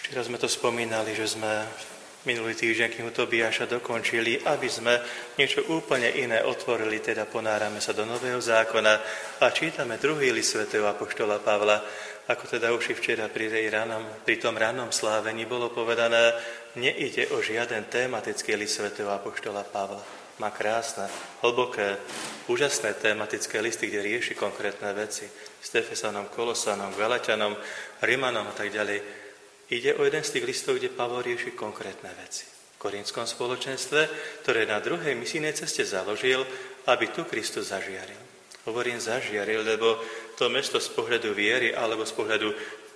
Včera sme to spomínali, že sme minulý týždeň knihu Tobiáša dokončili, aby sme niečo úplne iné otvorili, teda ponárame sa do Nového zákona a čítame druhý list svätého apoštola Pavla. Ako teda už i včera pri tom rannom slávení bolo povedané, neide o žiaden tematický list svätého apoštola Pavla. Má krásne, hlboké, úžasné tematické listy, kde rieši konkrétne veci. S Efesanom, Kolosanom, Galatianom, Rimanom a tak ďalej. Ide o jeden z tých listov, kde Pavol rieši konkrétne veci. V Korintskom spoločenstve, ktoré na druhej misijnej ceste založil, aby tu Kristus zažiaril. Hovorím zažiaril, lebo to mesto z pohľadu viery alebo z pohľadu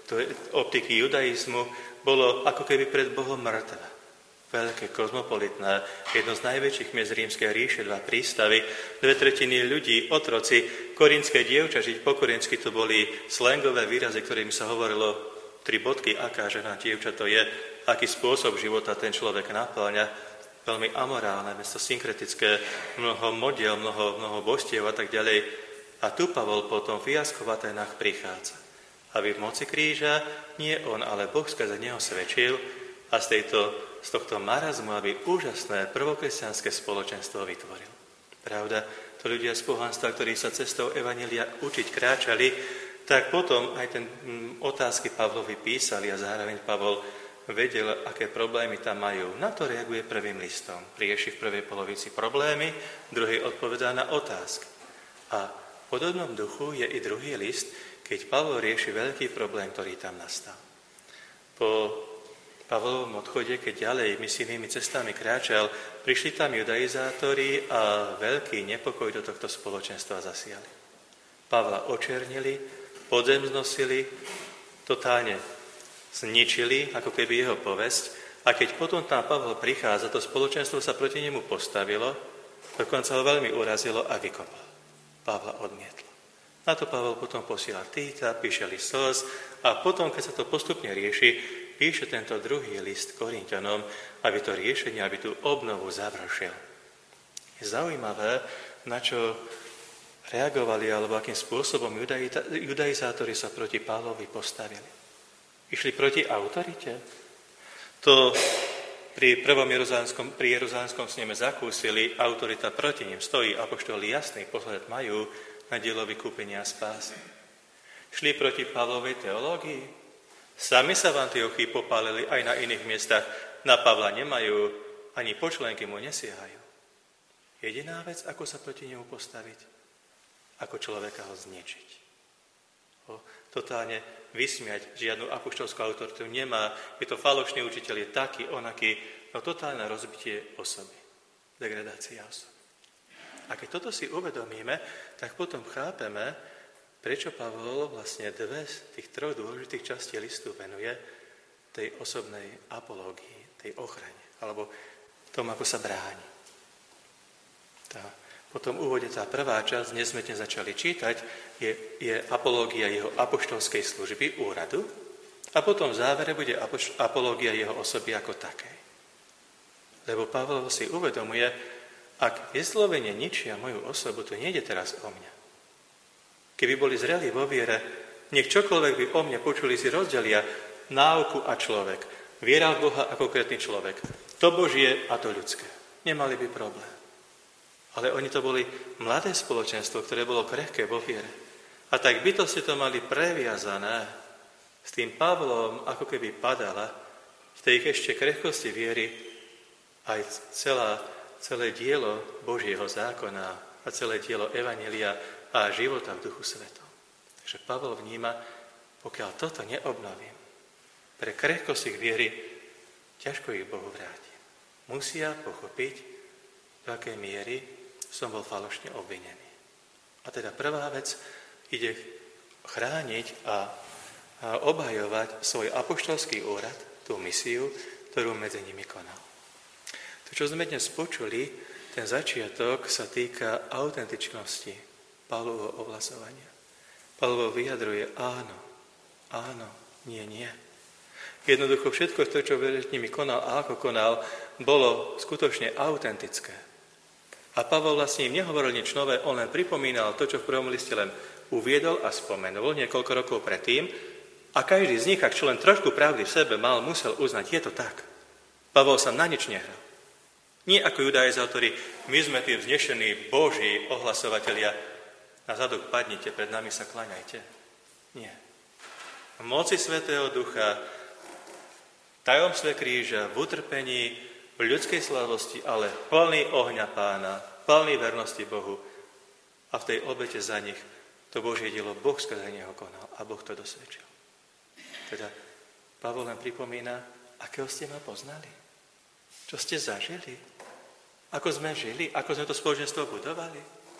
optiky judaizmu bolo ako keby pred Bohom mŕtve. Veľké, kozmopolitné, jedno z najväčších miest rímskej ríše, 2 prístavy, 2/3 ľudí, otroci, korintské dievča, žiť po korintsky to boli slangové výrazy, ktorými sa hovorilo 3 bodky, aká žena dievča to je, aký spôsob života ten človek naplňa, veľmi amorálne, mesto synkretické, mnoho modiel, mnoho božstiev a tak ďalej. A tu Pavol potom v fiaskov Aténach prichádza. Aby v moci kríža nie on, ale Boh skrze neho svedčil a z tohto marazmu, aby úžasné prvokresťanské spoločenstvo vytvoril. Pravda, to ľudia z pohanstva, ktorí sa cestou evanjelia učiť kráčali, tak potom aj ten otázky Pavlovi písali a zároveň Pavol vedel, aké problémy tam majú. Na to reaguje prvým listom. Rieši v prvej polovici problémy, druhý odpovedá na otázky. A v podobnom duchu je i druhý list, keď Pavol rieši veľký problém, ktorý tam nastal. Po Pavlovom odchode, keď ďalej misijnými cestami kráčal, prišli tam judaizátori a veľký nepokoj do tohto spoločenstva zasiali. Pavla očernili, podzemznosili, totálne zničili, ako keby jeho povesť. A keď potom tam Pavol prichádza, to spoločenstvo sa proti nemu postavilo, dokonca ho veľmi urazilo a vykopal. Pavla odmietlo. Na to Pavol potom posiela Týta, píše list a potom, keď sa to postupne rieši, píše tento druhý list Korinťanom, aby to riešenie, aby tú obnovu završil. Je zaujímavé, na čo reagovali, alebo akým spôsobom judaizátori sa proti Pavlovi postavili. Išli proti autorite? To pri Jeruzalemskom sneme zakúsili, autorita proti ním stojí, apoštoli jasný pohľad majú na dielo vykúpenia a spásy. Šli proti Pavlovej teológii? Sami sa v Antiochii popálili aj na iných miestach, na Pavla nemajú, ani počlenky mu nesiehajú. Jediná vec, ako sa proti nemu postaviť, ako človeka ho zničiť. Totálne vysmiať, žiadnu apoštolskú autoritu nemá, je to falošný učiteľ, je taký, onaký, no totálne rozbitie osoby, degradácia osoby. A keď toto si uvedomíme, tak potom chápeme, prečo Pavol vlastne 2 z tých 3 dôležitých častí listu venuje tej osobnej apológii, tej ochrane, alebo tomu, ako sa bráni. Potom v úvode tá prvá časť, dnes sme začali čítať, je apológia jeho apoštolskej služby, úradu, a potom v závere bude apológia jeho osoby ako takej. Lebo Pavol si uvedomuje, ak vyslovene ničia moju osobu, to nejde teraz o mňa. Keby boli zreli vo viere, nech čokoľvek by o mne počuli, si rozdelia náuku a človek, viera v Boha a konkrétny človek, to Božie a to ľudské. Nemali by problém. Ale oni to boli mladé spoločenstvo, ktoré bolo krehké vo viere. A tak bytosti to mali previazané s tým Pavlom, ako keby padala v tej ešte krehkosti viery aj celé dielo Božieho zákona a celé dielo evanjelia a života v Duchu Svetom. Takže Pavol vníma, pokiaľ toto neobnovím, pre krehkosť ich viery ťažko ich Bohu vráti. Musia pochopiť, do akej miery som bol falošne obvinený. A teda prvá vec, ide chrániť a obhajovať svoj apoštolský úrad, tú misiu, ktorú medzi nimi konal. To, čo sme dnes počuli, ten začiatok sa týka autentičnosti Pavlovho ohlasovania. Pavlovo vyjadruje áno, nie. Jednoducho všetko to, čo medzi nimi konal a ako konal, bolo skutočne autentické. A Pavol vlastne im nehovoril nič nové, on len pripomínal to, čo v prvom liste len uviedol a spomenul niekoľko rokov predtým, A každý z nich, ak čo len trošku pravdy v sebe mal, musel uznať, je to tak. Pavol sa na nič nehral. Nie ako judaizátori, my sme tí vznešení Boží ohlasovatelia, na zadok padnite, pred nami sa kláňajte. Nie. V moci Svätého Ducha, tajomstve kríža, v utrpení, v ľudskej slavosti, ale plný ohňa Pána, plný vernosti Bohu a v tej obete za nich to Božie dielo Boh skrze neho konal a Boh to dosvedčil. Teda Pavol nám pripomína, akého ste ma poznali, čo ste zažili, ako sme žili, ako sme to spoločenstvo budovali.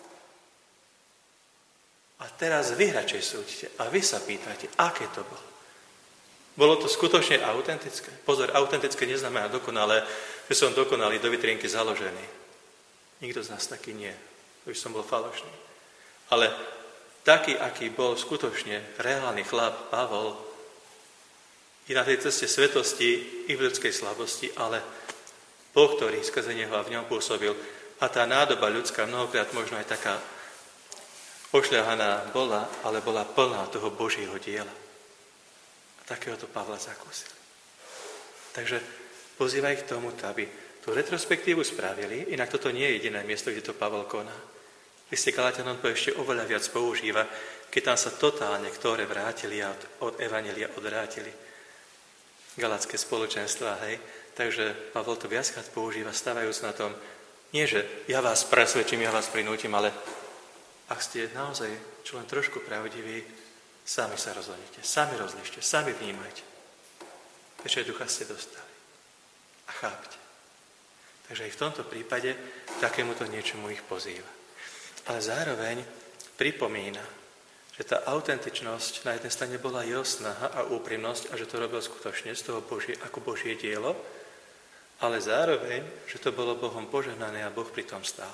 A teraz vy radšej súďte a vy sa pýtate, aké to bolo. Bolo to skutočne autentické? Pozor, autentické neznamená dokonalé, že som dokonalý do vitrienky založený. Nikto z nás taký nie. To už som bol falošný. Ale taký, aký bol skutočne reálny chlap Pavol, i na tej ceste svetosti, i v ľudskej slabosti, ale Boh, ktorý skrze neho a v ňom pôsobil, a tá nádoba ľudská mnohokrát možno aj taká ošľahaná bola, ale bola plná toho Božieho diela. A takéhoto Pavla zakúsili. Takže pozývaj k tomu, aby tú retrospektívu spravili, inak toto nie je jediné miesto, kde to Pavol koná. Liste Galatianom to ešte oveľa viac používa, keď tam sa totálne ktoré vrátili a od evanjelia odvrátili. Galacké spoločenstva, hej. Takže Pavol to viackrát používa, stavajúc na tom, nie, že ja vás presvedčím, ja vás prinútim, ale ak ste naozaj čo len trošku pravdiví, sami sa rozhodnite, sami rozlište, sami vnímajte. Prečo ducha ste dostali. A chápte. Takže aj v tomto prípade takémuto niečomu ich pozýva. Ale zároveň pripomína, že tá autentičnosť na jednej strane bola jeho snaha a úprimnosť a že to robil skutočne z toho ako Božie dielo, ale zároveň, že to bolo Bohom požehnané a Boh pri tom stál.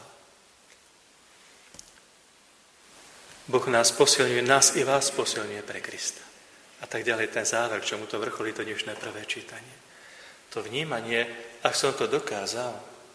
Boh nás posilňuje, nás i vás posilňuje pre Krista. A tak ďalej ten záver, k čomu to vrcholí to dnešné prvé čítanie. To vnímanie, ak som to dokázal,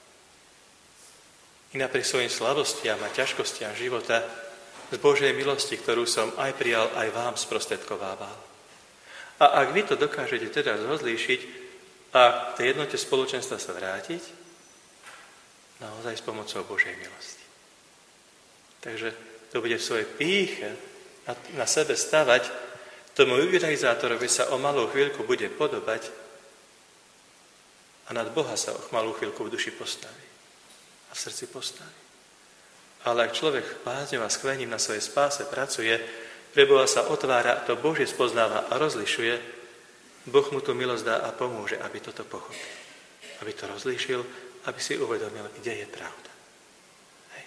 i napriek svojim slabostiam a ťažkostiam života, z Božej milosti, ktorú som aj prijal, aj vám sprostredkovával. A ak vy to dokážete teda rozlíšiť a k tej jednote spoločenstva sa vrátiť, naozaj s pomocou Božej milosti. Takže to bude v svojej pýche na sebe stavať, tomu judaizátorovi sa o malú chvíľku bude podobať a nad Boha sa o malú chvíľku v duši postaví a v srdci postaví. Ale ak človek bázňou a skvením na svojej spáse pracuje, pre Boha sa otvára, to Božie spoznáva a rozlišuje, Boh mu tú milosť dá a pomôže, aby toto pochopil. Aby to rozlíšil, aby si uvedomil, kde je pravda. Hej.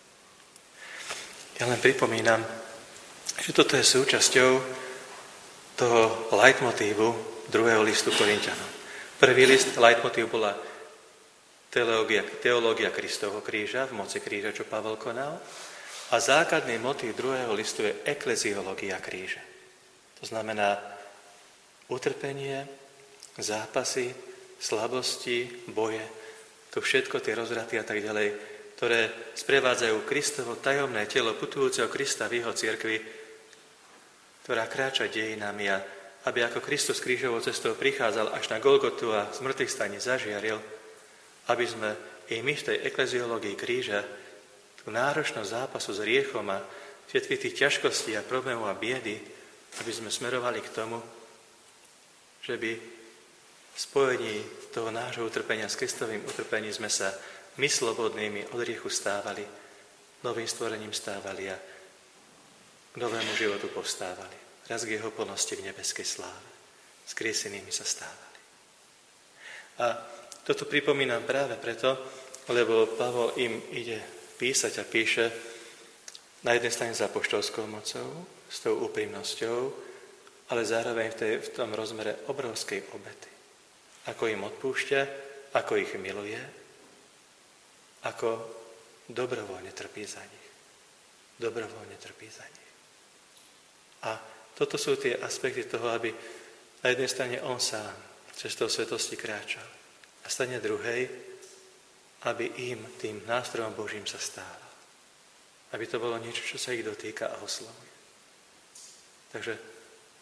Ja len pripomínam, že toto je súčasťou toho leitmotívu 2. listu Korinťanom. Prvý list, leitmotív bola teológia Kristovho kríža, v moci kríža, čo Pavol konal. A základný motív 2. listu je ekleziológia kríža. To znamená utrpenie, zápasy, slabosti, boje, to všetko, tie rozvraty a tak ďalej, ktoré sprevádzajú Kristovo tajomné telo putujúceho Krista v jeho cirkvi, ktorá kráča dejinami a aby ako Kristus krížovou cestou prichádzal až na Golgotu a z mŕtvych staní zažiaril, aby sme i my v tej ekleziológii kríža tú náročnosť zápasu s hriechom a všetkých tých ťažkostí a problémov a biedy, aby sme smerovali k tomu, že by v spojení toho nášho utrpenia s Kristovým utrpením sme sa my slobodnými od hriechu stávali, novým stvorením stávali a k novému životu povstávali. Raz k jeho plnosti v nebeskej sláve. Skriesenými sa stávali. A toto pripomínam práve preto, lebo Pavol im ide písať a píše na jednej strane s apoštolskou mocou, s tou úprimnosťou, ale zároveň v tom rozmere obrovskej obety. Ako im odpúšťa, ako ich miluje, ako dobrovoľne trpí za nich. Dobrovoľne trpí za nich. A toto sú tie aspekty toho, aby na jednej strane on sám cestou svetosti kráčal. A strane druhej, aby im, tým nástrojom Božím sa stával. Aby to bolo niečo, čo sa ich dotýka a oslovuje. Takže v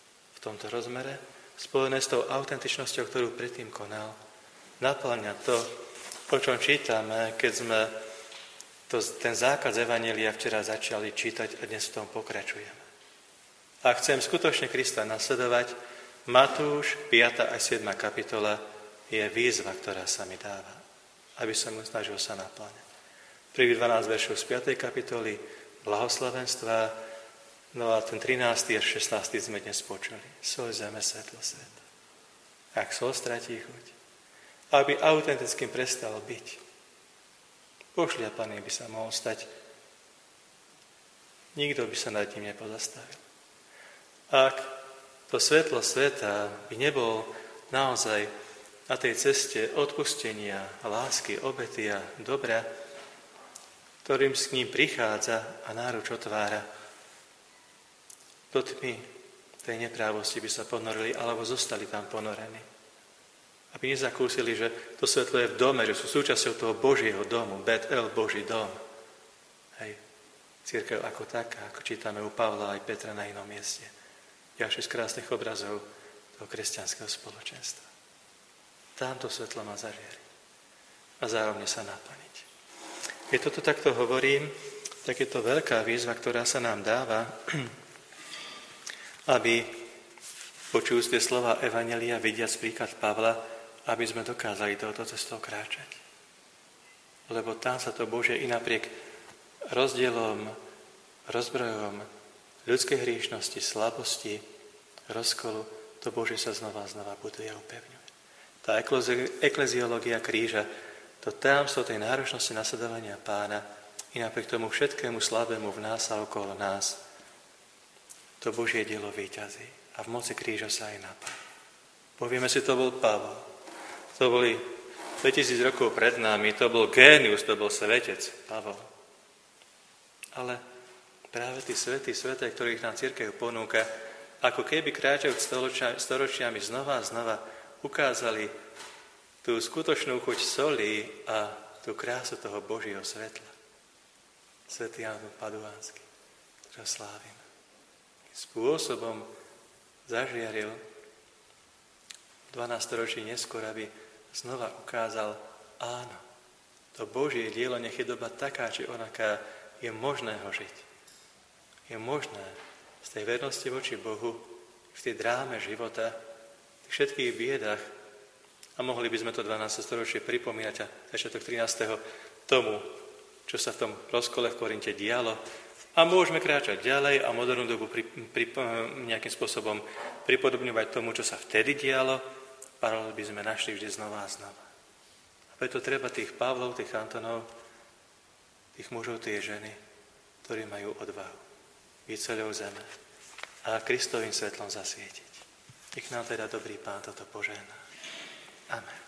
tomto rozmere, spojené s tou autentičnosťou, ktorú predtým konal, naplňa to, o čom čítame, keď sme ten základ z Evanjelia včera začali čítať a dnes v tom pokračujeme. Ak chcem skutočne Krista nasledovať, Matúš 5. až 7. kapitola je výzva, ktorá sa mi dáva, aby som mu snažil sa naplňať. Prvých 12 veršov z 5. kapitoly, blahoslavenstva, no a ten 13. až 16. sme dnes počuli. Soľ zeme, svetlo sveta. Ak soľ stratí chuť, aby autentickým prestal byť, pošliapaný by sa mohol stať. Nikto by sa nad ním nepozastavil. Ak to svetlo sveta by nebol naozaj na tej ceste odpustenia, lásky, obety a dobra, ktorým s ním prichádza a náruč otvára, do tmy tej neprávosti by sa ponorili, alebo zostali tam ponorení. Aby nezakúsili, že to svetlo je v dome, že sú súčasťou toho Božieho domu, Bet-El, Boží dom. Hej, cirkev ako taká, ako čítame u Pavla aj Petra na inom mieste. Ďalšie z krásnych obrazov toho kresťanského spoločenstva. Tamto svetlo má zažiariť a zároveň sa naplniť. Keď toto takto hovorím, tak je to veľká výzva, ktorá sa nám dáva, aby počujúc tie slova Evanjelia, vidiac príklad Pavla, aby sme dokázali touto cestou kráčať. Lebo tam sa to Božie i napriek rozdielom, rozbrojom ľudskej hriešnosti, slabosti, rozkolu, to Božie sa znova buduje a upevňuje. Tá ekleziológia kríža, to tajomstvo tej náročnosti nasledovania Pána, i napriek tomu všetkému slabému v nás a okolo nás, to Božie dielo víťazí a v moci kríža sa aj naplní. Povieme si, to bol Pavol. To boli 2000 rokov pred nami, to bol génius, to bol svetec, Pavol. Ale práve tí svätí, ktorých nám cirkev ponúka, ako keby kráčajúc storočiami znova a znova ukázali tú skutočnú chuť soli a tú krásu toho Božieho svetla. Svätý Ján Paduánsky, ktorého slávime. Spôsobom zažiaril 12 ročí neskôr, aby znova ukázal, áno, to Božie dielo, nech je doba taká, či onaká, je možné ho žiť. Je možné z tej vernosti voči Bohu, v tej dráme života, v všetkých biedách, a mohli by sme to 12. storočie pripomínať a začiatok 13. tomu, čo sa v tom rozkole v Korinte dialo, a môžeme kráčať ďalej a modernú dobu nejakým spôsobom pripodobňovať tomu, čo sa vtedy dialo, paralel by sme našli vždy znova a znova. A preto treba tých Pavlov, tých Antonov, tých mužov, tie ženy, ktorí majú odvahu byť soľou zeme a Kristovým svetlom zasvietiť. Nech nám teda dobrý Pán toto požehná. Amen.